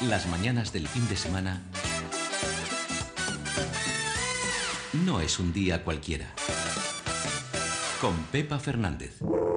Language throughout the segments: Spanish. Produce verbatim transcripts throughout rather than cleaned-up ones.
Las mañanas del fin de semana no es un día cualquiera. Con Pepa Fernández.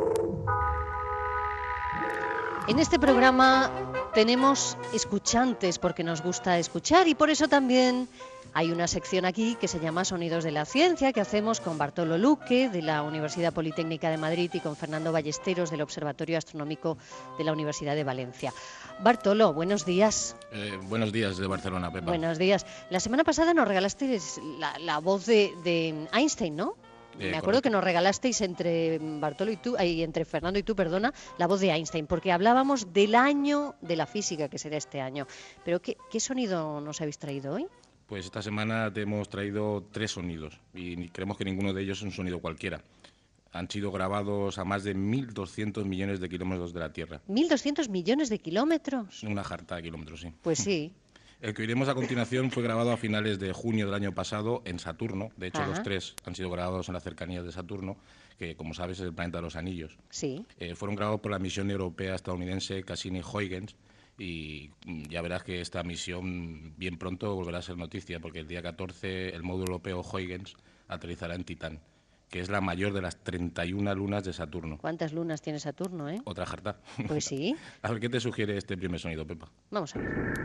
En este programa tenemos escuchantes porque nos gusta escuchar y por eso también hay una sección aquí que se llama Sonidos de la Ciencia, que hacemos con Bartolo Luque de la Universidad Politécnica de Madrid y con Fernando Ballesteros del Observatorio Astronómico de la Universidad de Valencia. Bartolo, buenos días. Eh, buenos días de Barcelona, Pepa. Buenos días. La semana pasada nos regalasteis la, la voz de, de Einstein, ¿no? Eh, Me acuerdo correcto. que nos regalasteis entre Bartolo y tú, y entre Fernando y tú, perdona, la voz de Einstein, porque hablábamos del año de la física, que será este año. Pero ¿qué, qué sonido nos habéis traído hoy? Pues esta semana te hemos traído tres sonidos y creemos que ninguno de ellos es un sonido cualquiera. Han sido grabados a más de mil doscientos millones de kilómetros de la Tierra. ¿mil doscientos millones de kilómetros? Una jarta de kilómetros, sí. Pues sí. El que oiremos a continuación fue grabado a finales de junio del año pasado en Saturno. De hecho, Ajá. los tres han sido grabados en las cercanías de Saturno, que, como sabes, es el planeta de los anillos. Sí. Eh, fueron grabados por la misión europea estadounidense Cassini-Huygens y mm, ya verás que esta misión bien pronto volverá a ser noticia, porque el día catorce el módulo europeo Huygens aterrizará en Titán, que es la mayor de las treinta y una lunas de Saturno. ¿Cuántas lunas tiene Saturno, eh? Otra jarta. Pues sí. A ver, ¿qué te sugiere este primer sonido, Pepa? Vamos a ver.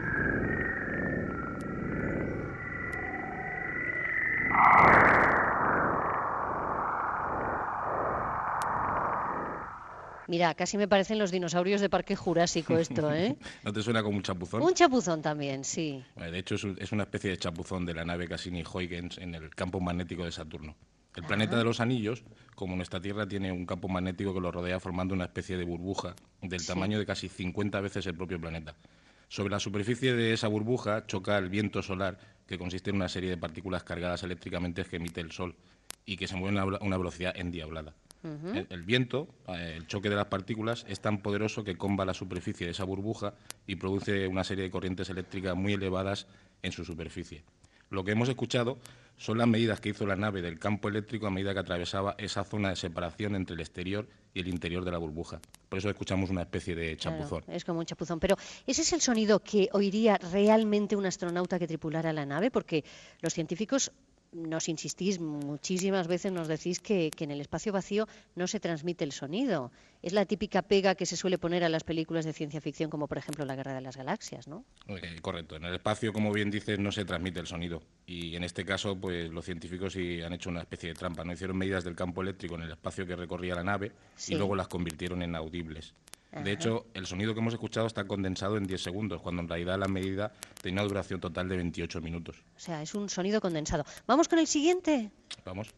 Mira, casi me parecen los dinosaurios de Parque Jurásico esto, ¿eh? ¿No te suena como un chapuzón? Un chapuzón también, sí. Bueno, de hecho, es, un- es una especie de chapuzón de la nave Cassini-Huygens en el campo magnético de Saturno. El planeta de los anillos, como nuestra Tierra, tiene un campo magnético que lo rodea formando una especie de burbuja del Sí. tamaño de casi cincuenta veces el propio planeta. Sobre la superficie de esa burbuja choca el viento solar, que consiste en una serie de partículas cargadas eléctricamente que emite el Sol y que se mueven a una- una velocidad endiablada. El, el viento, eh, el choque de las partículas, es tan poderoso que comba la superficie de esa burbuja y produce una serie de corrientes eléctricas muy elevadas en su superficie. Lo que hemos escuchado son las medidas que hizo la nave del campo eléctrico a medida que atravesaba esa zona de separación entre el exterior y el interior de la burbuja. Por eso escuchamos una especie de chapuzón. Claro, es como un chapuzón. Pero ¿ese es el sonido que oiría realmente un astronauta que tripulara la nave? Porque los científicos nos insistís muchísimas veces, nos decís que, que en el espacio vacío no se transmite el sonido. Es la típica pega que se suele poner a las películas de ciencia ficción, como por ejemplo La Guerra de las Galaxias, ¿no? Eh, correcto. En el espacio, como bien dices, no se transmite el sonido. Y en este caso, pues los científicos sí han hecho una especie de trampa. No hicieron medidas del campo eléctrico en el espacio que recorría la nave Sí. y luego las convirtieron en audibles. Ajá. De hecho, el sonido que hemos escuchado está condensado en diez segundos, cuando en realidad la medida tenía una duración total de veintiocho minutos. O sea, es un sonido condensado. ¿Vamos con el siguiente? Vamos.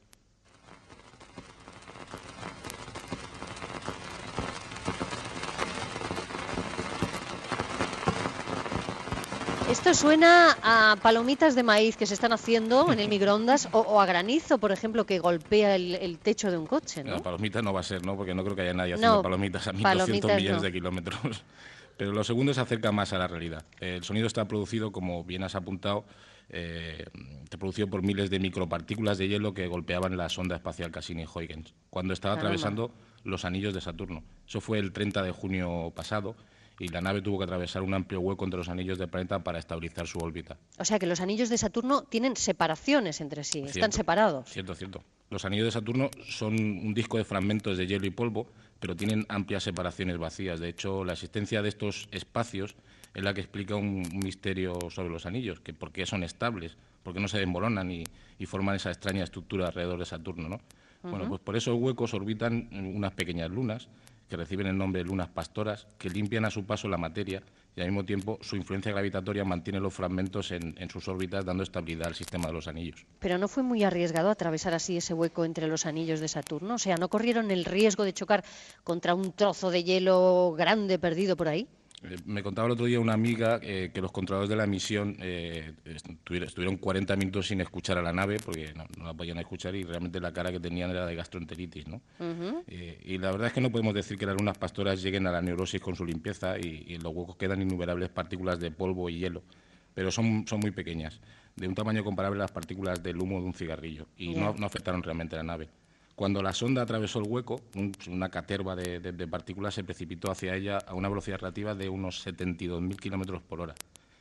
Esto suena a palomitas de maíz que se están haciendo en el microondas o, o a granizo, por ejemplo, que golpea el, el techo de un coche, ¿no? La palomita no va a ser, ¿no? Porque no creo que haya nadie haciendo No, palomitas a mil palomitas doscientos millones no. de kilómetros. Pero lo segundo se acerca más a la realidad. El sonido está producido, como bien has apuntado, eh, está producido por miles de micropartículas de hielo que golpeaban la sonda espacial Cassini-Huygens cuando estaba Caramba. atravesando los anillos de Saturno. Eso fue el treinta de junio pasado y la nave tuvo que atravesar un amplio hueco entre los anillos del planeta para estabilizar su órbita. O sea que los anillos de Saturno tienen separaciones entre sí, están Cierto. separados. Cierto, cierto. Los anillos de Saturno son un disco de fragmentos de hielo y polvo, pero tienen amplias separaciones vacías. De hecho, la existencia de estos espacios es la que explica un, un misterio sobre los anillos, que por qué son estables, por qué no se desmoronan y, y forman esa extraña estructura alrededor de Saturno, ¿no? Bueno, pues por esos huecos orbitan unas pequeñas lunas que reciben el nombre de lunas pastoras, que limpian a su paso la materia y al mismo tiempo su influencia gravitatoria mantiene los fragmentos en, en sus órbitas, dando estabilidad al sistema de los anillos. Pero no fue muy arriesgado atravesar así ese hueco entre los anillos de Saturno. O sea, ¿no corrieron el riesgo de chocar contra un trozo de hielo grande perdido por ahí? Eh, Me contaba el otro día una amiga eh, que los controladores de la misión eh, estuvieron, estuvieron cuarenta minutos sin escuchar a la nave porque no, no la podían escuchar y realmente la cara que tenían era de gastroenteritis, ¿no? Ujú. Eh, y la verdad es que no podemos decir que las lunas pastoras lleguen a la neurosis con su limpieza y, y en los huecos quedan innumerables partículas de polvo y hielo, pero son, son muy pequeñas, de un tamaño comparable a las partículas del humo de un cigarrillo y Ya. no, no afectaron realmente a la nave. Cuando la sonda atravesó el hueco, un- una caterva de, de- de partículas se precipitó hacia ella a una velocidad relativa de unos setenta y dos mil kilómetros por hora.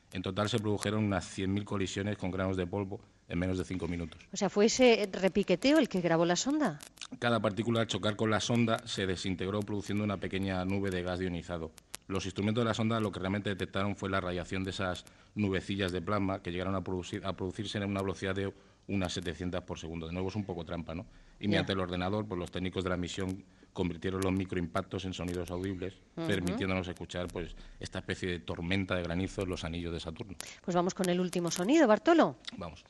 En total se produjeron unas cien mil colisiones con granos de polvo en menos de cinco minutos. O sea, ¿fue ese repiqueteo el que grabó la sonda? Cada partícula al chocar con la sonda se desintegró produciendo una pequeña nube de gas ionizado. Los instrumentos de la sonda lo que realmente detectaron fue la radiación de esas nubecillas de plasma que llegaron a, producir, a producirse en una velocidad de unas setecientas por segundo. De nuevo es un poco trampa, ¿no? Y yeah. mediante el ordenador, pues los técnicos de la misión convirtieron los microimpactos en sonidos audibles, uh-huh. permitiéndonos escuchar pues esta especie de tormenta de granizo en los anillos de Saturno. Pues vamos con el último sonido, Bartolo. Vamos.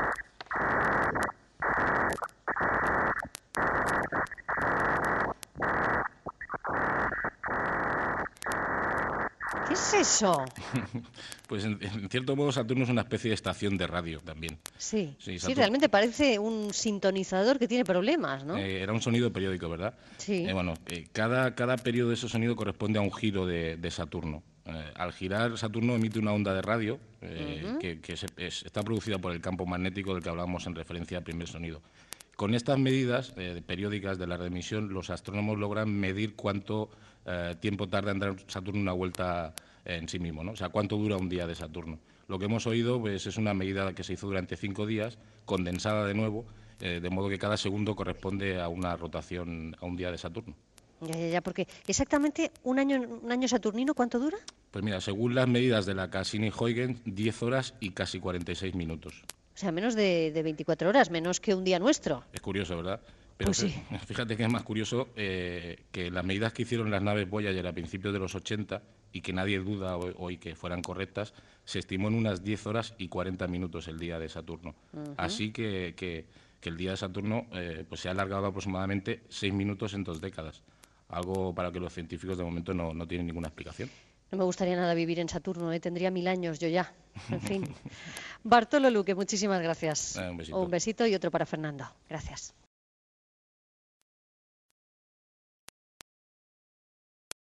¿Qué es eso? Pues en, en cierto modo Saturno es una especie de estación de radio también. Sí, sí, sí, realmente parece un sintonizador que tiene problemas, ¿no? Eh, era un sonido periódico, ¿verdad? Sí. Eh, bueno, eh, cada, cada periodo de ese sonido corresponde a un giro de, de Saturno. Eh, al girar, Saturno emite una onda de radio eh, uh-huh. que, que se, es, está producida por el campo magnético del que hablábamos en referencia al primer sonido. Con estas medidas eh, periódicas de la remisión, los astrónomos logran medir cuánto eh, tiempo tarda en dar Saturno una vuelta en sí mismo, ¿no? O sea, cuánto dura un día de Saturno. Lo que hemos oído pues, es una medida que se hizo durante cinco días, condensada de nuevo, eh, de modo que cada segundo corresponde a una rotación, a un día de Saturno. Ya, ya, ya, porque exactamente un año, un año saturnino, ¿cuánto dura? Pues mira, según las medidas de la Cassini-Huygens, diez horas y casi cuarenta y seis minutos. O sea, menos de, de veinticuatro horas, menos que un día nuestro. Es curioso, ¿verdad? Pero pues sí. Fíjate que es más curioso eh, que las medidas que hicieron las naves Voyager a principios de los ochenta, y que nadie duda hoy, hoy que fueran correctas, se estimó en unas diez horas y cuarenta minutos el día de Saturno. Uh-huh. Así que, que, que el día de Saturno eh, pues se ha alargado aproximadamente seis minutos en dos décadas. Algo para que los científicos de momento no, no tienen ninguna explicación. No me gustaría nada vivir en Saturno, ¿eh? Tendría mil años yo ya. En fin. Bartolo Luque, muchísimas gracias. Eh, un besito. Un besito y otro para Fernando. Gracias.